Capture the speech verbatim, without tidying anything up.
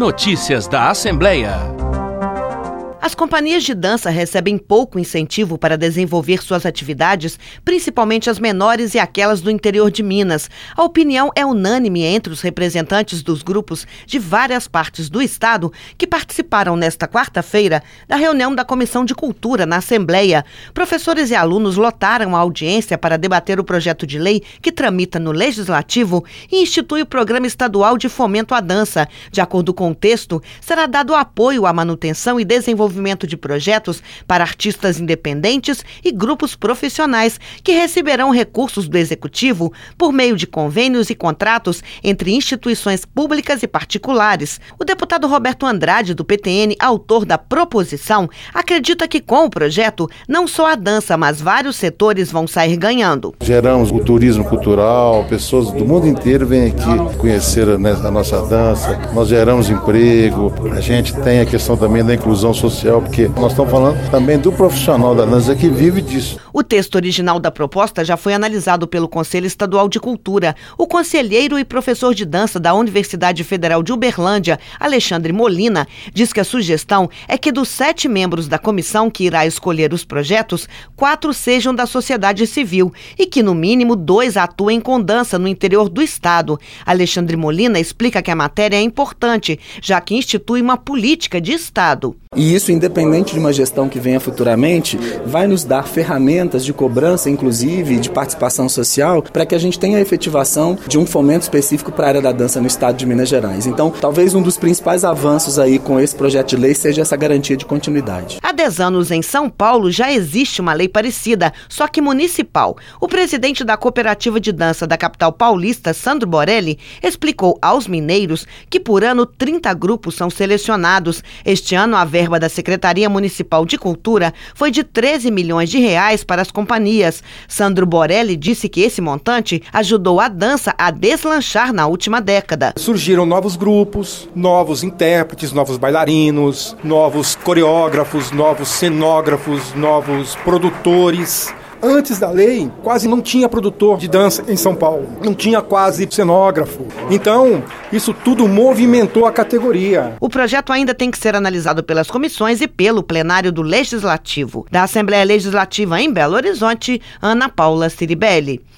Notícias da Assembleia. As companhias de dança recebem pouco incentivo para desenvolver suas atividades, principalmente as menores e aquelas do interior de Minas. A opinião é unânime entre os representantes dos grupos de várias partes do estado que participaram nesta quarta-feira da reunião da Comissão de Cultura na Assembleia. Professores e alunos lotaram a audiência para debater o projeto de lei que tramita no Legislativo e institui o Programa Estadual de Fomento à Dança. De acordo com o texto, será dado apoio à manutenção e desenvolvimento de projetos para artistas independentes e grupos profissionais que receberão recursos do Executivo por meio de convênios e contratos entre instituições públicas e particulares. O deputado Roberto Andrade, do P T N, autor da proposição, acredita que com o projeto, não só a dança, mas vários setores vão sair ganhando. Geramos o turismo cultural, pessoas do mundo inteiro vêm aqui conhecer a nossa dança, nós geramos emprego, a gente tem a questão também da inclusão social, porque nós estamos falando também do profissional da dança que vive disso. O texto original da proposta já foi analisado pelo Conselho Estadual de Cultura. O conselheiro e professor de dança da Universidade Federal de Uberlândia, Alexandre Molina, diz que a sugestão é que dos sete membros da comissão que irá escolher os projetos, quatro sejam da sociedade civil e que, no mínimo, dois atuem com dança no interior do estado. Alexandre Molina explica que a matéria é importante, já que institui uma política de estado. E isso, independente de uma gestão que venha futuramente, vai nos dar ferramentas de cobrança, inclusive de participação social, para que a gente tenha a efetivação de um fomento específico para a área da dança no estado de Minas Gerais. Então, talvez um dos principais avanços aí com esse projeto de lei seja essa garantia de continuidade. Há dez anos em São Paulo já existe uma lei parecida, só que municipal. O presidente da Cooperativa de Dança da capital paulista, Sandro Borelli, explicou aos mineiros que por ano trinta grupos são selecionados. Este ano a verba da Secretaria Municipal de Cultura foi de treze milhões de reais para as companhias. Sandro Borelli disse que esse montante ajudou a dança a deslanchar na última década. Surgiram novos grupos, novos intérpretes, novos bailarinos, novos coreógrafos, novos cenógrafos, novos produtores. Antes da lei, quase não tinha produtor de dança em São Paulo, não tinha quase cenógrafo. Então, isso tudo movimentou a categoria. O projeto ainda tem que ser analisado pelas comissões e pelo plenário do Legislativo. Da Assembleia Legislativa em Belo Horizonte, Ana Paula Ciribelli.